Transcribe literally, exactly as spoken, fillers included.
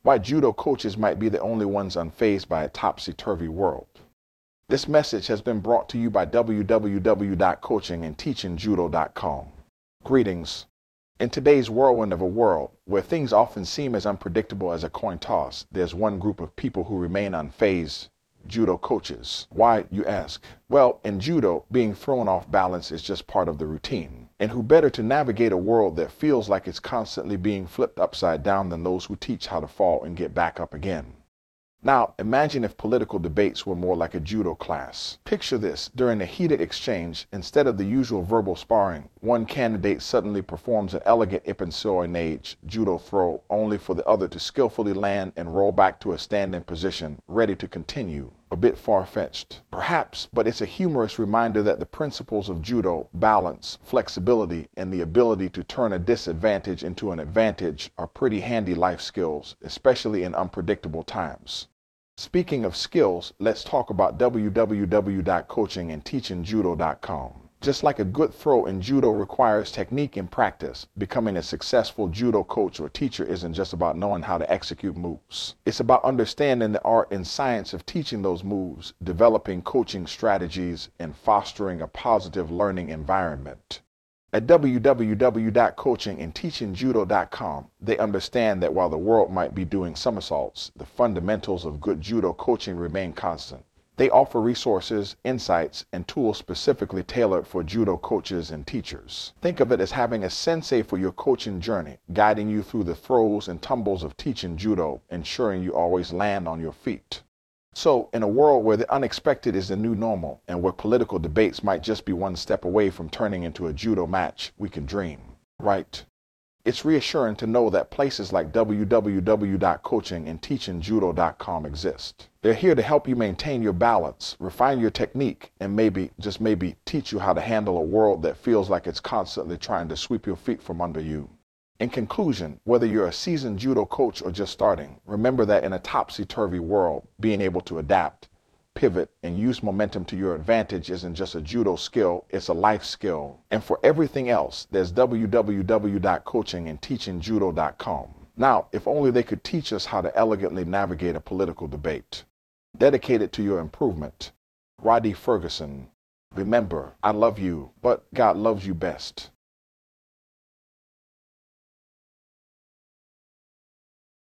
Why judo coaches might be the only ones unfazed by a topsy-turvy world. This message has been brought to you by w w w dot coaching and teaching judo dot com. Greetings. In today's whirlwind of a world where things often seem as unpredictable as a coin toss, there's one group of people who remain unfazed: judo coaches. Why, you ask? Well, in judo, being thrown off balance is just part of the routine. And who better to navigate a world that feels like it's constantly being flipped upside down than those who teach how to fall and get back up again? Now, imagine if political debates were more like a judo class. Picture this: during a heated exchange, instead of the usual verbal sparring, one candidate suddenly performs an elegant Ippon-Seoi-Nage judo throw, only for the other to skillfully land and roll back to a standing position, ready to continue. A bit far-fetched, perhaps, but it's a humorous reminder that the principles of judo, balance, flexibility, and the ability to turn a disadvantage into an advantage are pretty handy life skills, especially in unpredictable times. Speaking of skills, let's talk about w w w dot coaching and teaching judo dot com. Just like a good throw in judo requires technique and practice, becoming a successful judo coach or teacher isn't just about knowing how to execute moves. It's about understanding the art and science of teaching those moves, developing coaching strategies, and fostering a positive learning environment. At w w w dot coaching and teaching judo dot com, they understand that while the world might be doing somersaults, the fundamentals of good judo coaching remain constant. They offer resources, insights, and tools specifically tailored for judo coaches and teachers. Think of it as having a sensei for your coaching journey, guiding you through the throws and tumbles of teaching judo, ensuring you always land on your feet. So, in a world where the unexpected is the new normal, and where political debates might just be one step away from turning into a judo match, we can dream, right? It's reassuring to know that places like w w w dot coaching and teaching judo dot com exist. They're here to help you maintain your balance, refine your technique, and maybe, just maybe, teach you how to handle a world that feels like it's constantly trying to sweep your feet from under you. In conclusion, whether you're a seasoned judo coach or just starting, remember that in a topsy-turvy world, being able to adapt, pivot, and use momentum to your advantage isn't just a judo skill, it's a life skill. And for everything else, there's w w w dot coaching and teaching judo dot com. Now, if only they could teach us how to elegantly navigate a political debate. Dedicated to your improvement, Roddy Ferguson. Remember, I love you, but God loves you best.